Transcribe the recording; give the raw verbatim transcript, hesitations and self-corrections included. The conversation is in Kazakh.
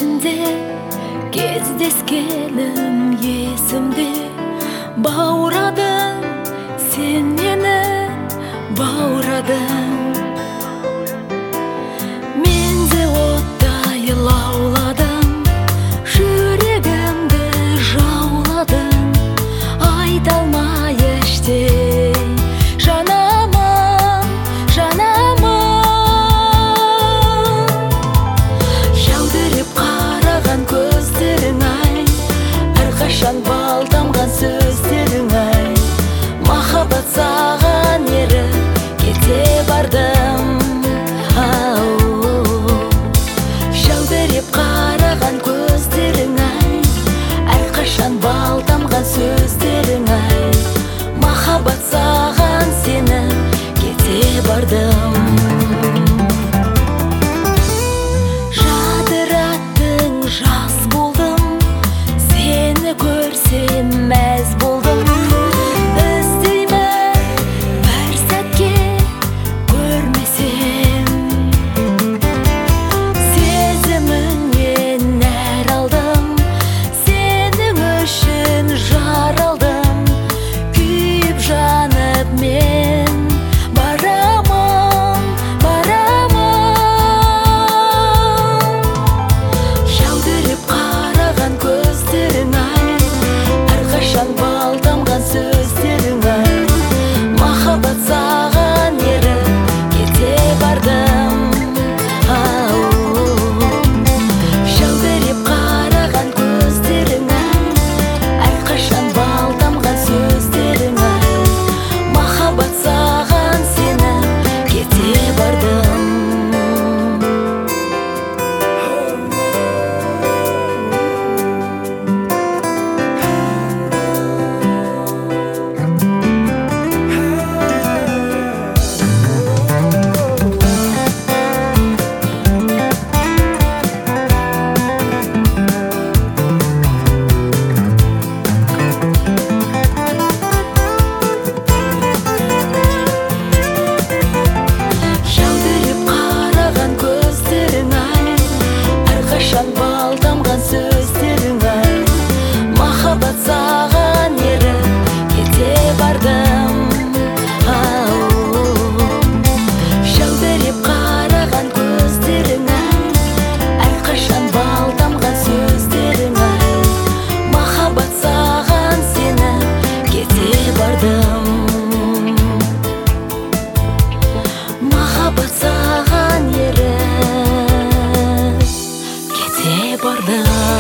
ішінде кездескенім есімде. Баурадың, сен мені баурадың. Мен де оттай лауладым, жүрегімді жауладың. Айта алмай іштей жанамын, жанамын. Жаудырып қараған көздерің ай, әрқашан балтамған сөздерің ай. Махаббат саған еріп кете бардым. Жаудырып қараған көздерің ай, әрқашан балтамған сөздерің ай. Махаббат саған сені кете бардым. Жадыраттың жас болдым, сені көрсем мәз болдым. Іздеймін бір сәтке көрмесем, сезіміңнен нәр алдым, сенің үшін жаралдым. Күйіп жанып мен барамын, барамын. Жаудырып қараған көздерің ай, әрқашан балтамған сөздерің ай. Махаббат саған еріп кете бардым. Жаудырып қараған көздерің ай, әрқашан балтамған сөздерің ай. Махаббат саған сені кете бардым. Жаудырып қараған көздерің ай, әрқашан балтамған сөздерің ай. Махаббат саған еріп кете бардым. Жаудырып қараған көздерің ай, әрқашан балтамған сөздерің ай. Махаббат саған сені кете бардым. Махаббат саған еріп кете бардым.